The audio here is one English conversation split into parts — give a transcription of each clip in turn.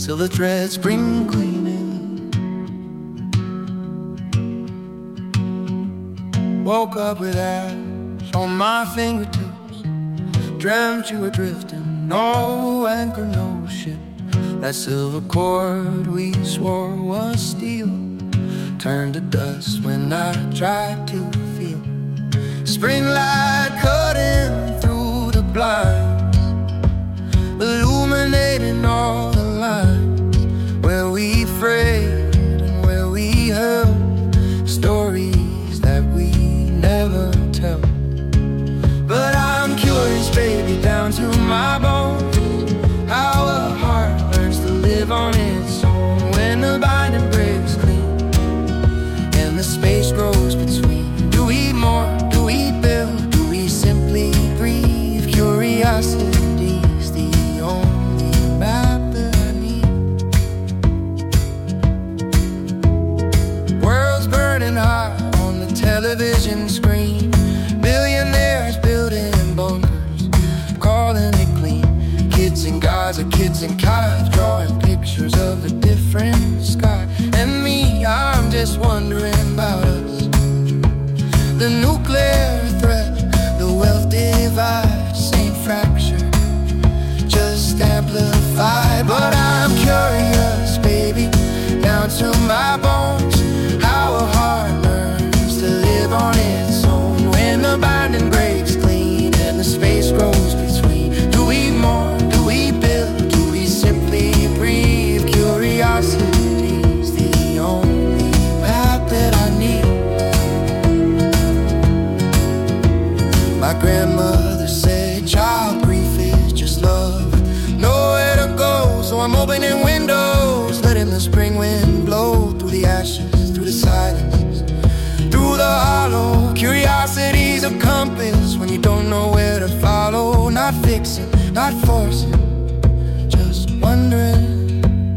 silver thread, spring cleaning. Woke up with ash on my fingertips, dreamt you were drifting, no anchor, no ship. That silver cord we swore was steel turned to dust when I tried to feel spring light cutting through the blinds, illuminating all the lines where we frayed and where we held stories that we never tell. But I'm curious, baby, down to my bones, how a heart learns to live on its own when the binding breaks clean and the space grows between. Do we mourn? Do we build? Do we simply breathe? Curiosity's the only map that I need. World's burning hot on the television screen, billionaires building bunkers, calling it clean. Kids and gods are kids and kites, drawing pictures of a different sky. And me, I'm just wondering about us. The nuclear threat, the wealth divide, same fracture, just amplified. But I'm curious, baby, down to my bones, how a heart learns to live on its own when the binding breaks clean and the space grows between. Do we mourn? Do we build? Do we simply breathe? Curiosity's the only map that I need. My grandmother said child grief is just love, nowhere to go. So I'm opening windows, letting the spring wind blow through the ashes, through the silence, through the hollow. Curiosity's a compass when you don't know where to follow. Not fixing, not forcing, just wondering,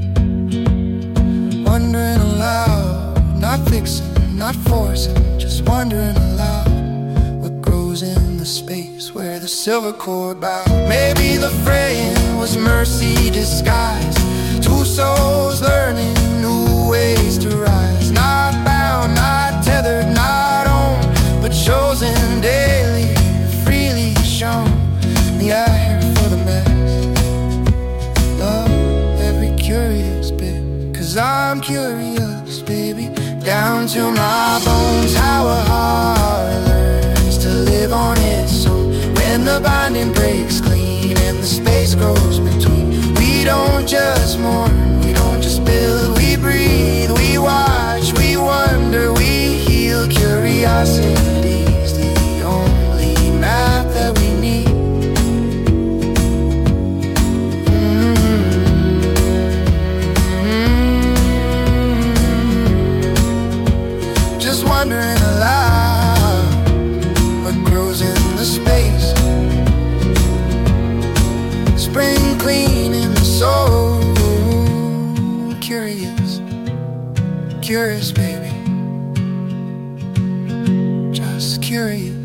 wondering aloud. Not fixing, not forcing, just wondering aloud. What grows in the space where the silver cord bows? Maybe the fraying was mercy disguised, two souls learning new ways to rise. Not bound, not tethered, not owned, but chosen daily, freely shown. The eye for the mess, love every curious bit. Cause I'm curious, baby, down to my bones, how a heart learns to live on its own when the binding breaks clean and the space grows between. We don't just mourn, we don't just build, we breathe, we watch, we wonder, we heal. Curiosity's the only map that we need. Just wondering aloud, what grows in the space, spring clean in the soul. Curious, curious, baby, just curious.